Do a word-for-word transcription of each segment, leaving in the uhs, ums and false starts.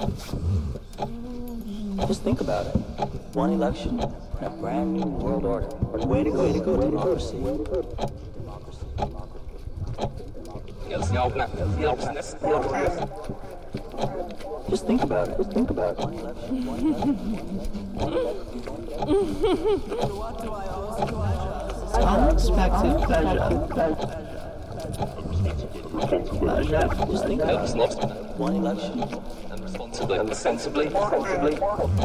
Just think about it. One election and a brand new world order. Way to go, way to go, democracy. Democracy, democracy. Just think about it. Just think about it. One election, one election. Unexpected pleasure. Pleasure. Just think about it. One election. And responsibly. And sensibly. Sensibly.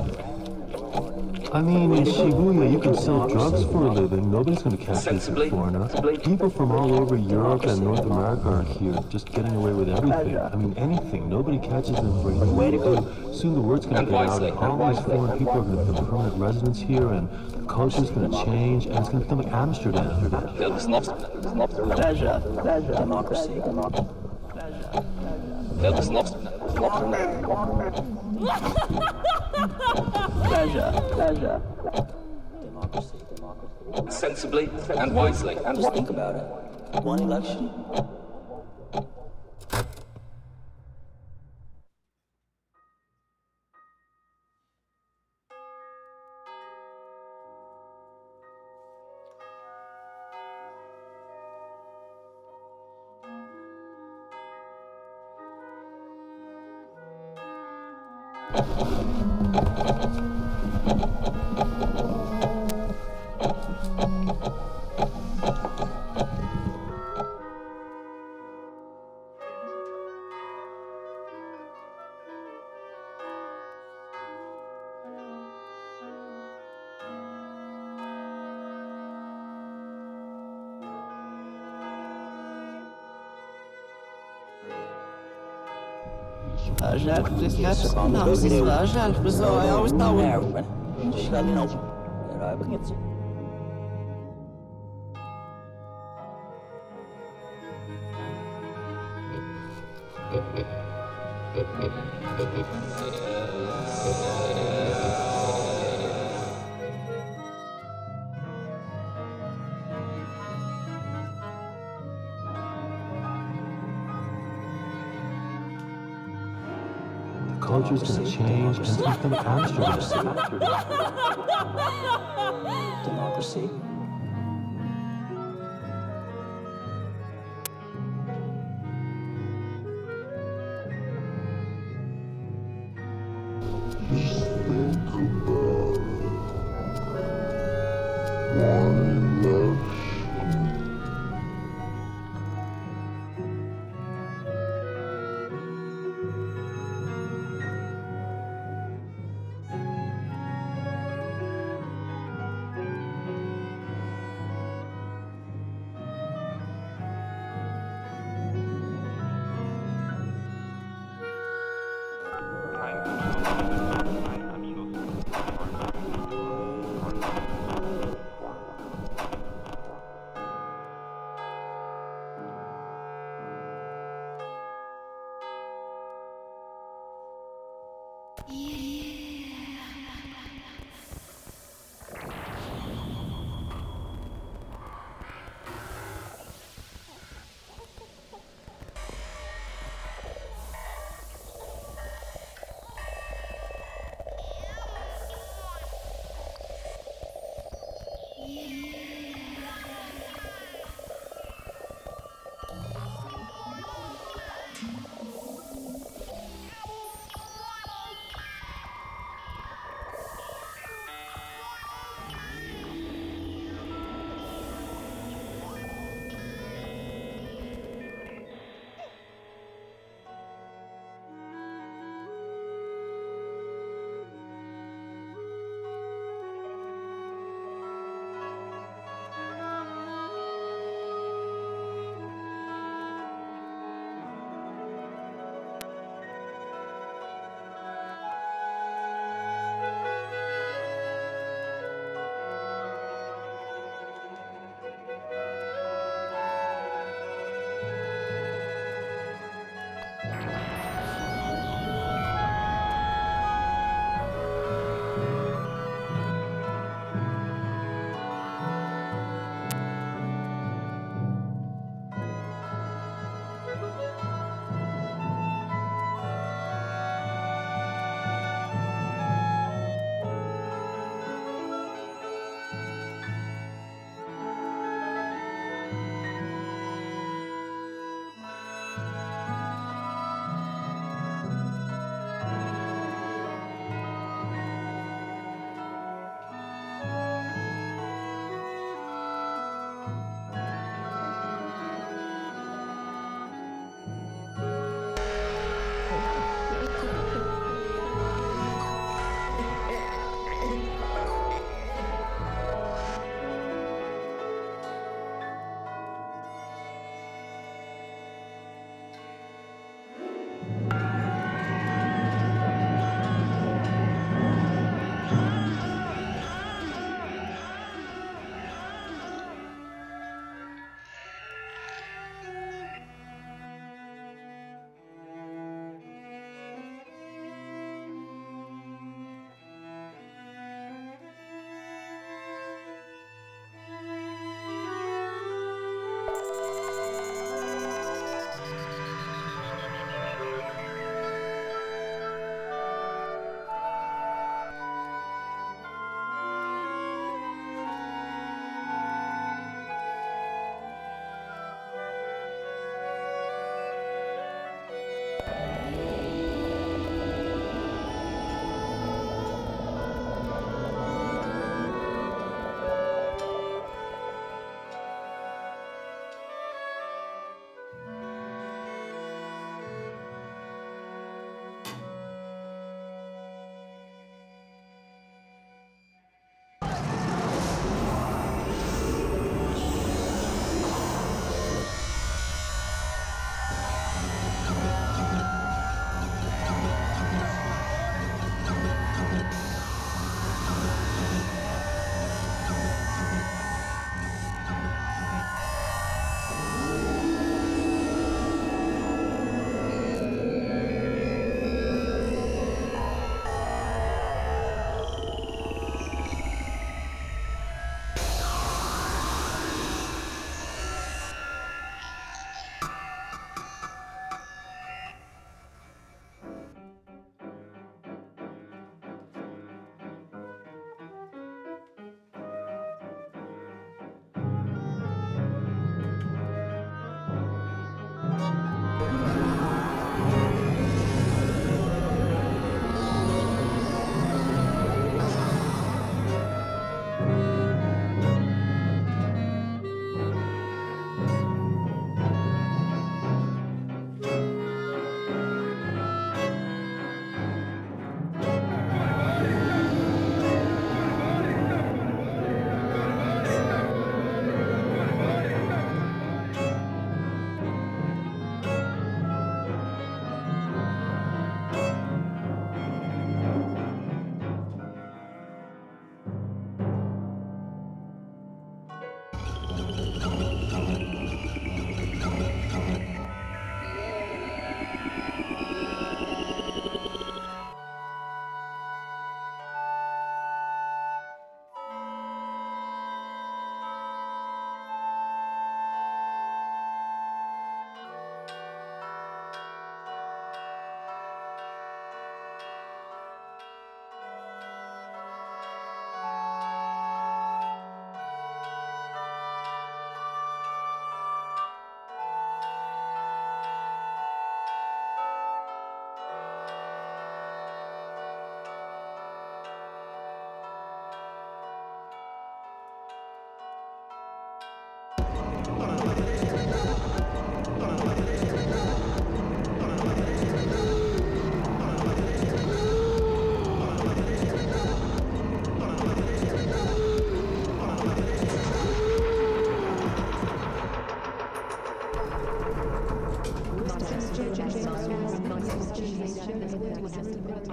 I mean, in Shibuya, you can sell drugs for a living. Nobody's going to catch you as a foreigner. People from all over Europe and North America are here, just getting away with everything. I mean, anything. Nobody catches them for anything they do. Soon the word's going to get out, and all these foreign people are going to become permanent residents here, and the culture's going to change, and it's going to become like Amsterdam. Pleasure. Pleasure. Democracy. Pleasure. Pleasure. Democracy. Democracy. Sensibly and wisely. And Just think about it. One election. Žēl, ka tu esi apstājies. Žēl, ka tu jau uzstāvi. Šalino. Rābniec. Culture's going to change, and it's going to become Amsterdam. Democracy.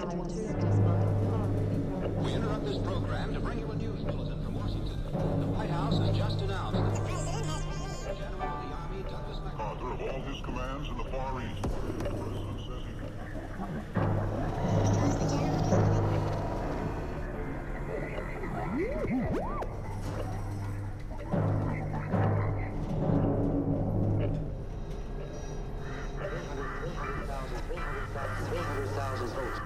We interrupt this program to bring you a news bulletin from Washington. The White House has just announced that the President has General of the Army Douglas MacArthur Author of all his commands in the Far East. The President says he... three hundred thousand votes.